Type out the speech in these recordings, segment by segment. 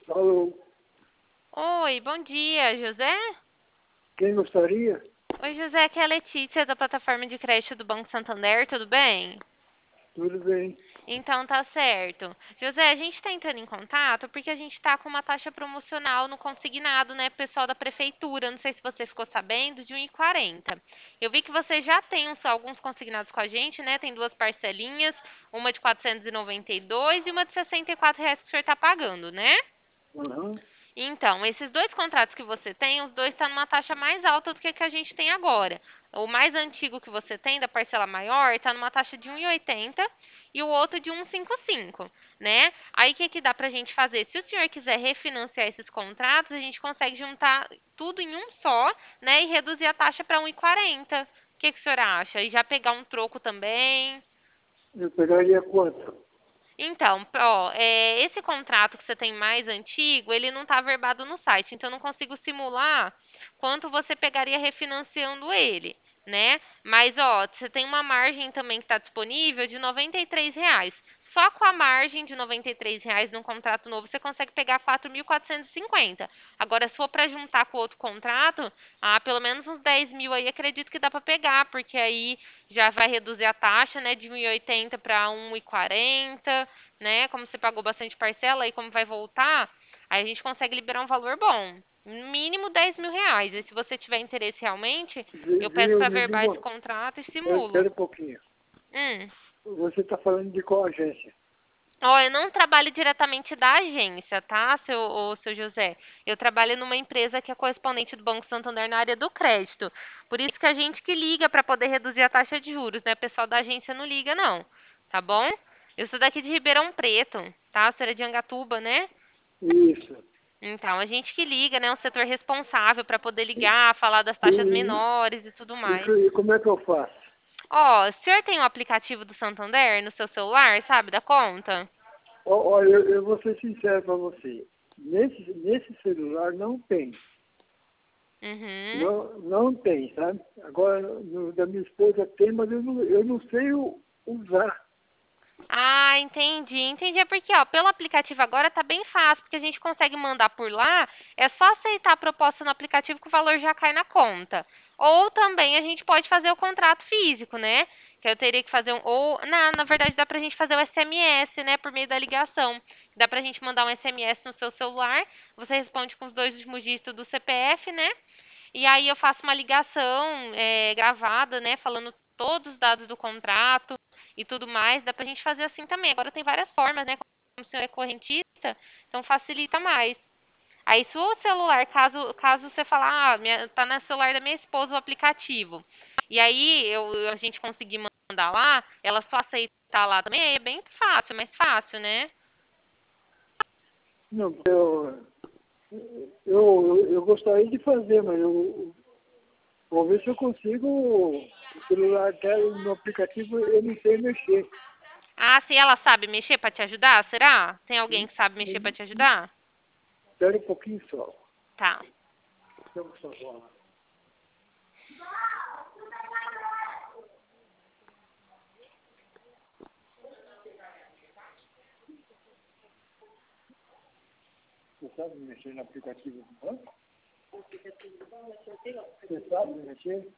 Alô, Oi, bom dia, José? quem gostaria? Oi, José, aqui é a Letícia da plataforma de crédito do Banco Santander, tudo bem? Tudo bem? Então tá certo. José, a gente está entrando em contato porque a gente está com uma taxa promocional no consignado, né, pessoal da prefeitura. Não sei se você ficou sabendo, de 1,40. Eu vi que você já tem alguns consignados com a gente, né? Tem duas parcelinhas, uma de 492 e uma de R$ 64 que o senhor está pagando, né? Aham. Então, esses dois contratos que você tem, os dois estão numa taxa mais alta do que a gente tem agora. O mais antigo que você tem, da parcela maior, está numa taxa de 1,80 e o outro de 1,55, né? Aí, o que que dá para a gente fazer? Se o senhor quiser refinanciar esses contratos, a gente consegue juntar tudo em um só, né? E reduzir a taxa para 1,40. O que que o senhor acha? E já pegar um troco também? Eu pegaria quanto? Então, ó, esse contrato que você tem mais antigo, ele não está verbado no site, então eu não consigo simular quanto você pegaria refinanciando ele, né? Mas, ó, você tem uma margem também que está disponível de R$ 93. Só com a margem de R$ 93 num contrato novo, você consegue pegar 4.450. Agora, se for para juntar com outro contrato, pelo menos uns 10 mil aí, acredito que dá para pegar, porque aí já vai reduzir a taxa, né, de 1,80 para 1,40, né? Como você pagou bastante parcela e como vai voltar, aí a gente consegue liberar um valor bom. Mínimo R$ 10.000. E se você tiver interesse realmente, eu peço Viu, para me verbar diga, esse contrato e espera simulo. um pouquinho. Hum. Você está falando de qual agência? Ó, eu não trabalho diretamente da agência, tá, seu José? Eu trabalho numa empresa que é correspondente do Banco Santander na área do crédito. Por isso que a gente que liga para poder reduzir a taxa de juros, né? O pessoal da agência não liga, não. Tá bom? Eu sou daqui de Ribeirão Preto, tá? Você é de Angatuba, né? Isso. Então, a gente que liga, né? O setor responsável para poder ligar, falar das taxas E, menores e tudo mais. e como é que eu faço? Ó, o senhor tem o aplicativo do Santander no seu celular, sabe, da conta? Olha, eu vou ser sincero para você. Nesse celular não tem. Uhum. Não tem, sabe? Agora, da minha esposa tem, mas eu não sei usar. Ah, entendi. Entendi. É porque, ó, pelo aplicativo agora tá bem fácil, porque a gente consegue mandar por lá, é só aceitar a proposta no aplicativo que o valor já cai na conta. Ou também a gente pode fazer o contrato físico, né? Que eu teria que fazer ou na verdade dá pra gente fazer o SMS, né, por meio da ligação. Dá pra gente mandar um SMS no seu celular, você responde com os dois últimos dígitos do CPF, né? E aí eu faço uma ligação gravada, né, falando todos os dados do contrato e tudo mais. Dá pra gente fazer assim também. Agora tem várias formas, né? Como o senhor é correntista, então facilita mais. Aí se o celular, caso você falar, tá no celular da minha esposa o aplicativo, e aí a gente conseguir mandar lá, ela só aceitar lá também, é bem fácil, mais fácil, né? Não, eu gostaria de fazer, mas eu vou ver se eu consigo o celular dela no aplicativo, eu não sei mexer. Ah, se ela sabe mexer pra te ajudar, será? Tem alguém que sabe mexer pra te ajudar? Espera um pouquinho só. Tá. Estamos só bola. Você sabe mexer no aplicativo do banco? Você sabe mexer?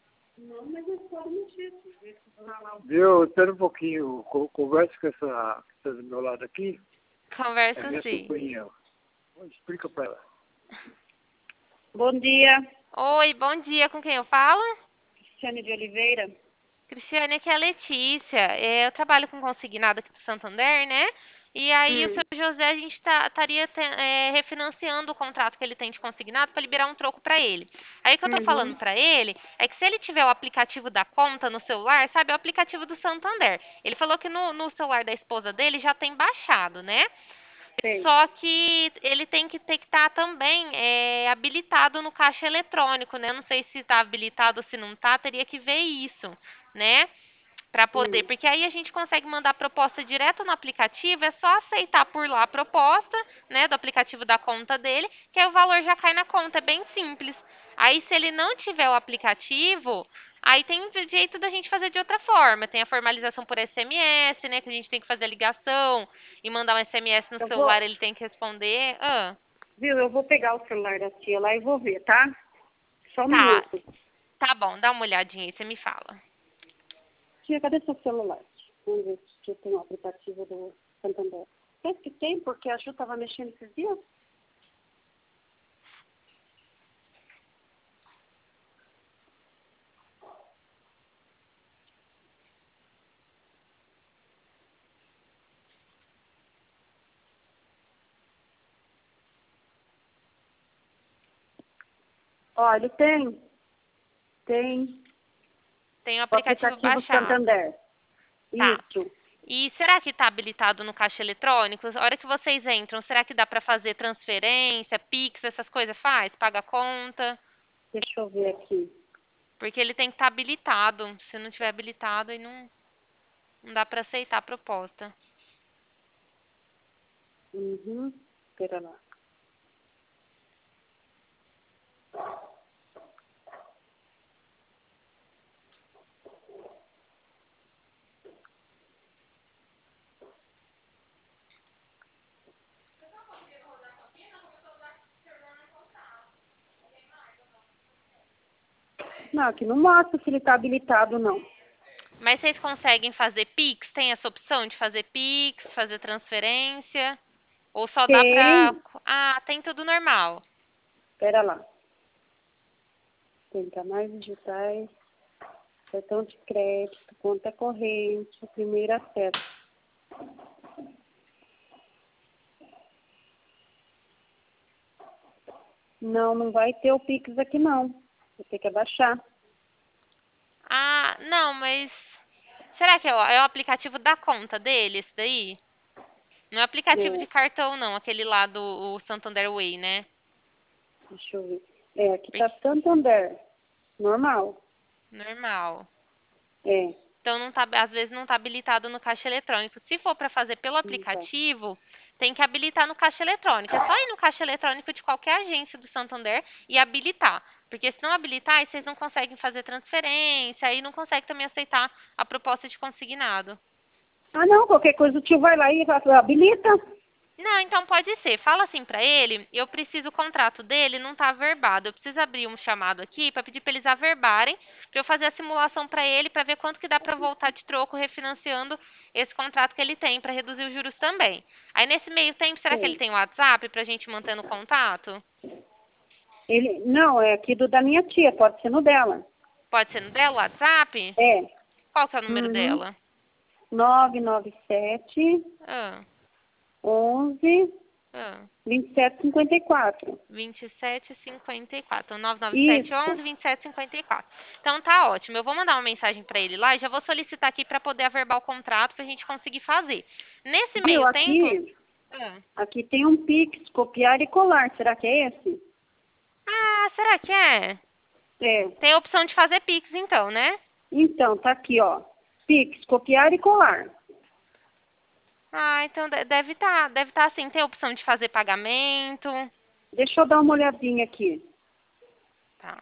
Viu? Espera um pouquinho. Conversa com essa que está do meu lado aqui. É Conversa minha sim. sobrinha. Explica para ela. Bom dia, Oi, bom dia. Com quem eu falo? Cristiane de Oliveira. Cristiane, aqui é a Letícia. Eu trabalho com consignado aqui do Santander, né? E aí o Hum, seu José, a gente estaria refinanciando o contrato que ele tem de consignado para liberar um troco para ele. Aí o que eu tô falando uhum, para ele é que se ele tiver o aplicativo da conta no celular, sabe, é o aplicativo do Santander. Ele falou que no celular da esposa dele já tem baixado, né? sei. Só que ele tem que ter que estar também habilitado no caixa eletrônico, né? Não sei se está habilitado ou se não está, teria que ver isso, né? Para poder, Hum, porque aí a gente consegue mandar a proposta direto no aplicativo, é só aceitar por lá a proposta, né, do aplicativo da conta dele, que aí o valor já cai na conta, é bem simples. Aí se ele não tiver o aplicativo, aí tem um jeito da gente fazer de outra forma, tem a formalização por SMS, né, que a gente tem que fazer a ligação e mandar um SMS no eu celular, vou, ele tem que responder. Ah. Viu? Eu vou pegar o celular da tia lá e vou ver, tá? Só um Tá, minuto. tá bom, dá uma olhadinha aí, você me fala. Tia, cadê seu celular? Vamos ver se tem o aplicativo do Santander. Pensa que tem, porque a Ju estava mexendo esses dias. Ó, ele tem. Tem Tem o o aplicativo aplicativo baixado. Santander. Tá. Isso. E será que está habilitado no caixa eletrônico? A hora que vocês entram, será que dá para fazer transferência, Pix, essas coisas? Faz? Paga a conta? Deixa eu ver aqui. Porque ele tem que estar habilitado. Se não tiver habilitado, aí não dá para aceitar a proposta. Uhum. Espera lá. Não, aqui não mostra se ele está habilitado, não. Mas vocês conseguem fazer Pix? Tem essa opção de fazer Pix, fazer transferência? Ou só dá pra... Tem. Ah, tem tudo normal. Espera lá. Tem canais digitais, cartão de crédito, conta corrente, primeiro acesso. Não, não vai ter o Pix aqui, não. Vou ter que abaixar. Ah, não, mas... Será que é o aplicativo da conta dele, esse daí? Não é aplicativo de É, cartão, não. Aquele lá do o Santander Way, né? deixa eu ver. É, aqui tá Santander. Normal. Normal. É. Então, não tá, às vezes não está habilitado no caixa eletrônico. Se for para fazer pelo Não tá. aplicativo, tem que habilitar no caixa eletrônico. É só ir no caixa eletrônico de qualquer agência do Santander e habilitar. Porque se não habilitar, aí vocês não conseguem fazer transferência, aí não conseguem também aceitar a proposta de consignado. Ah, não, qualquer coisa o tio vai lá e habilita. Não, então pode ser. Fala assim pra ele, eu preciso, o contrato dele não tá averbado. Eu preciso abrir um chamado aqui pra pedir pra eles averbarem, pra eu fazer a simulação pra ele, pra ver quanto que dá pra voltar de troco refinanciando esse contrato que ele tem, pra reduzir os juros também. Aí nesse meio tempo, será que ele Sim. tem WhatsApp pra gente manter no contato? Ele, não, é aqui da minha tia, pode ser no dela. Pode ser no dela, o WhatsApp? É. Qual que é o número Uhum. dela? 997 Ah, 11 ah. 2754. 2754. 997 11 Isso. 2754. Então tá ótimo. Eu vou mandar uma mensagem para ele lá e já vou solicitar aqui para poder averbar o contrato para a gente conseguir fazer. Nesse Viu, meio tempo. Ah, aqui tem um Pix, copiar e colar. Será que é esse? será que é? É. Tem a opção de fazer Pix então, né? Então, tá aqui, ó. Pix, copiar e colar. Ah, então deve tá assim. Tem a opção de fazer pagamento. Deixa eu dar uma olhadinha aqui. Tá.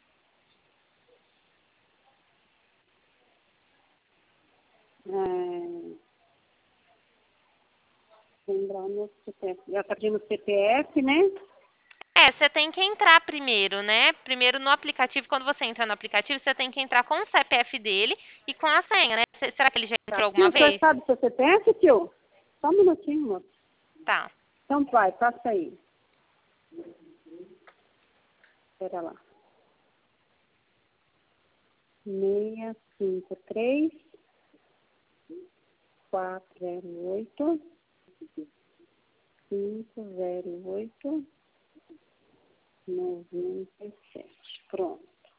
Lembrar meu CPF. Já tá pedindo CPF, né? Você tem que entrar primeiro, né? Primeiro no aplicativo, quando você entra no aplicativo, você tem que entrar com o CPF dele e com a senha, né? Será que ele já Tá. entrou alguma Tio, o senhor vez? sabe seu CPF, tio? Só um minutinho, moço. Tá. Então vai, passa aí. Espera lá. 653 408 508 97. Pronto.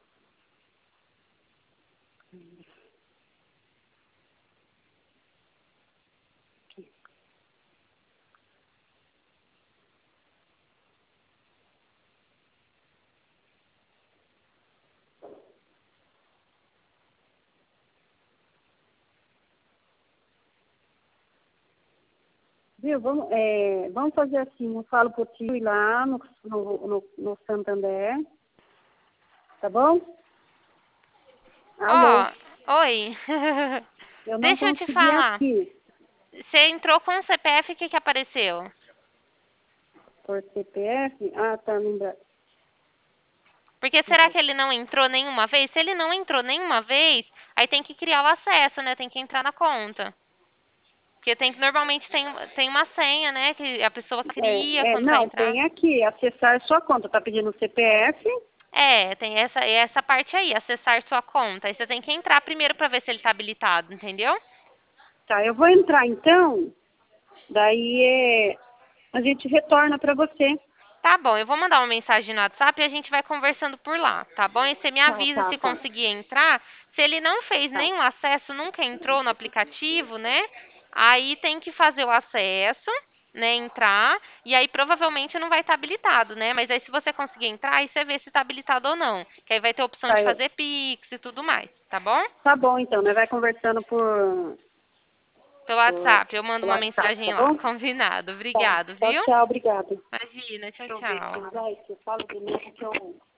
Viu? Vamos fazer assim, eu falo pro tio ir lá no Santander, tá bom? Alô? Ó, oi. Eu não Deixa eu te consegui falar. aqui. Você entrou com o CPF, o que que apareceu? Por CPF? Ah, tá, lembra. Porque será que ele não entrou nenhuma vez? Se ele não entrou nenhuma vez, aí tem que criar o acesso, né? Tem que entrar na conta. Porque normalmente tem uma senha, né? Que a pessoa cria quando vai Não, entrar. tem aqui, acessar sua conta. Tá pedindo o CPF? Tem essa parte aí, acessar sua conta. Aí você tem que entrar primeiro para ver se ele está habilitado, entendeu? Tá, eu vou entrar então. Daí a gente retorna para você. Tá bom, eu vou mandar uma mensagem no WhatsApp e a gente vai conversando por lá, tá bom? E você me avisa se Tá. conseguir entrar. Se ele não fez Tá. nenhum acesso, nunca entrou no aplicativo, né? Aí tem que fazer o acesso, né? Entrar. E aí provavelmente não vai estar habilitado, né? Mas aí se você conseguir entrar, aí você vê se está habilitado ou não. Que aí vai ter a opção Tá, de fazer Pix e tudo mais, tá bom? tá bom, então. Nós vai conversando por Pelo WhatsApp, eu mando uma WhatsApp, mensagem tá lá. bom? Combinado. Tá. Obrigado, viu? Tchau, obrigada. Imagina, tchau, Deixa eu ver. tchau. Vai, você fala de novo que eu...